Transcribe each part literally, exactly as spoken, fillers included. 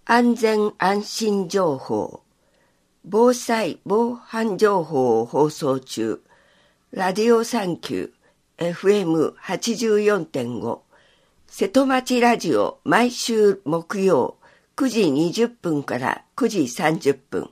安全安心情報、防災防犯情報を放送中、ラディオサンキュー エフエムはちじゅうよんてんご 瀬戸町ラジオ毎週木曜くじにじゅっぷんからくじさんじゅっぷん。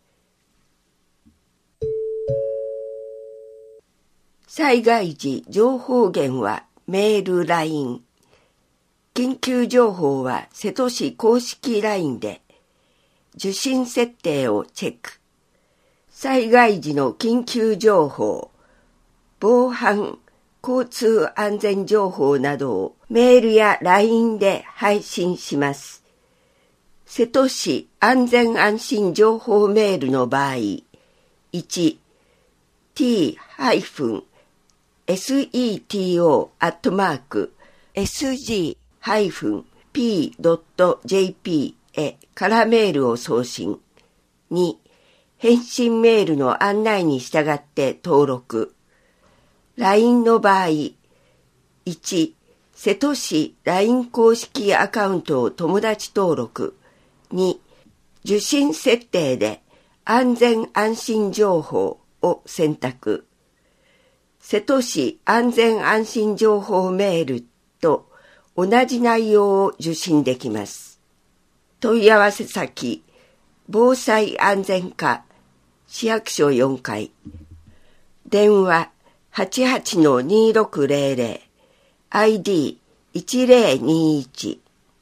災害時情報源はメール、ライン。緊急情報は瀬戸市公式 ライン で受信設定をチェック。災害時の緊急情報、防犯、交通安全情報などをメールや ライン で配信します。瀬戸市安全安心情報メールの場合、いち、t-seto アットマーク sg p ドット jp へからメールを送信。に、返信メールの案内に従って登録。ライン の場合、いち、瀬戸市 ライン 公式アカウントを友達登録。に、受信設定で安全安心情報を選択。瀬戸市安全安心情報メールと同じ内容を受信できます。問い合わせ先、防災安全課、市役所よんかい。電話 はちはちのにろくぜろぜろ、アイディーいちぜろにいち。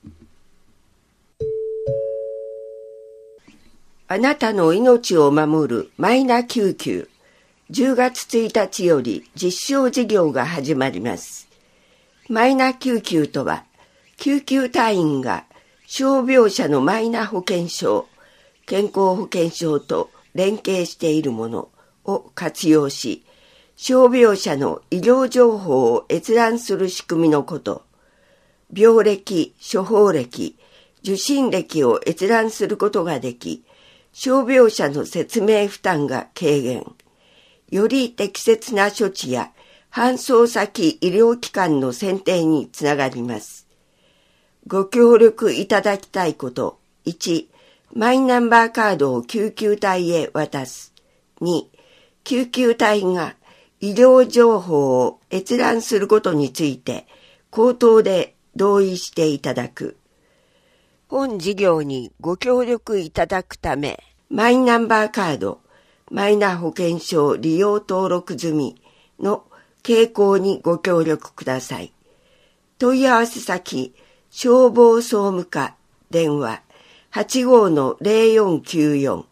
あなたの命を守るマイナ救急。じゅうがつついたちより実証事業が始まります。マイナ救急とは、救急隊員が傷病者のマイナ保険証、健康保険証と連携しているものを活用し、傷病者の医療情報を閲覧する仕組みのこと。病歴、処方歴、受診歴を閲覧することができ、傷病者の説明負担が軽減。より適切な処置や搬送先医療機関の選定につながります。ご協力いただきたいこと。いち、マイナンバーカードを救急隊へ渡す。に、救急隊が医療情報を閲覧することについて口頭で同意していただく。本事業にご協力いただくため、マイナンバーカード、マイナ保険証利用登録済みの携行にご協力ください。問い合わせ先、消防総務課、電話 はちごーのぜろよんきゅうよん。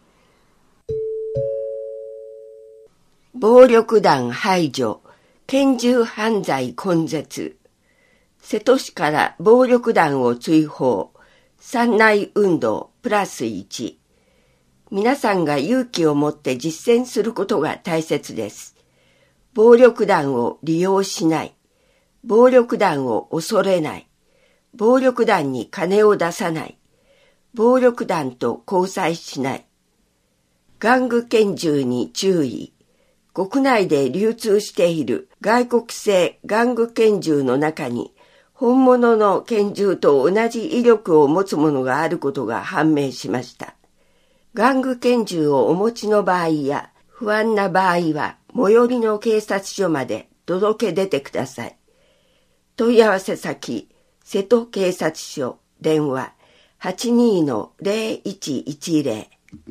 暴力団排除、拳銃犯罪根絶。瀬戸市から暴力団を追放、山内運動プラスいち。皆さんが勇気を持って実践することが大切です。暴力団を利用しない。暴力団を恐れない。暴力団に金を出さない。暴力団と交際しない。玩具拳銃に注意。国内で流通している外国製玩具拳銃の中に本物の拳銃と同じ威力を持つものがあることが判明しました。玩具拳銃をお持ちの場合や不安な場合は最寄りの警察署まで届け出てください。問い合わせ先、瀬戸警察署、電話 はちにーのぜろいちいちぜろ。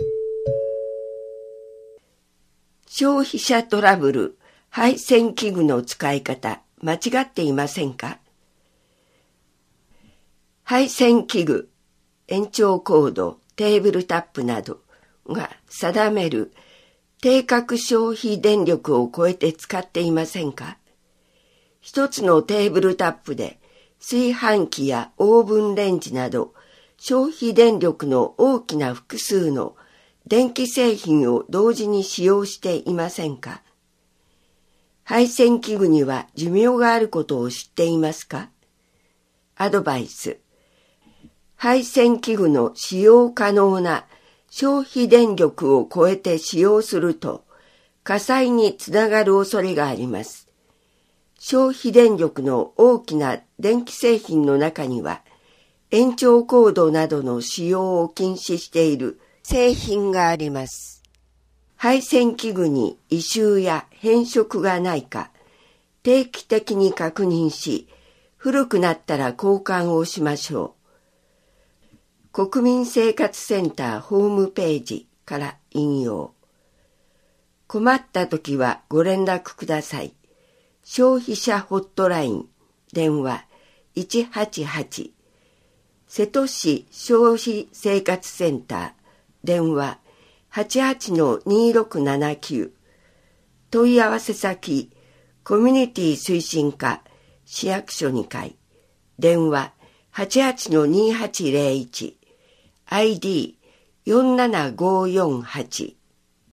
消費者トラブル、配線器具の使い方、間違っていませんか？配線器具、延長コード、テーブルタップなどが定める定格消費電力を超えて使っていませんか？一つのテーブルタップで炊飯器やオーブンレンジなど消費電力の大きな複数の電気製品を同時に使用していませんか？配線器具には寿命があることを知っていますか？アドバイス。配線器具の使用可能な消費電力を超えて使用すると火災につながる恐れがあります。消費電力の大きな電気製品の中には延長コードなどの使用を禁止している製品があります。配線器具に異臭や変色がないか、定期的に確認し、古くなったら交換をしましょう。国民生活センターホームページから引用。困ったときはご連絡ください。消費者ホットライン、電話いちはちはち。瀬戸市消費生活センター、電話はちはちのにろくななきゅう。問い合わせ先、コミュニティ推進課、市役所にかい、電話はちはちのにはちぜろいち、アイディーよんななごよんはち。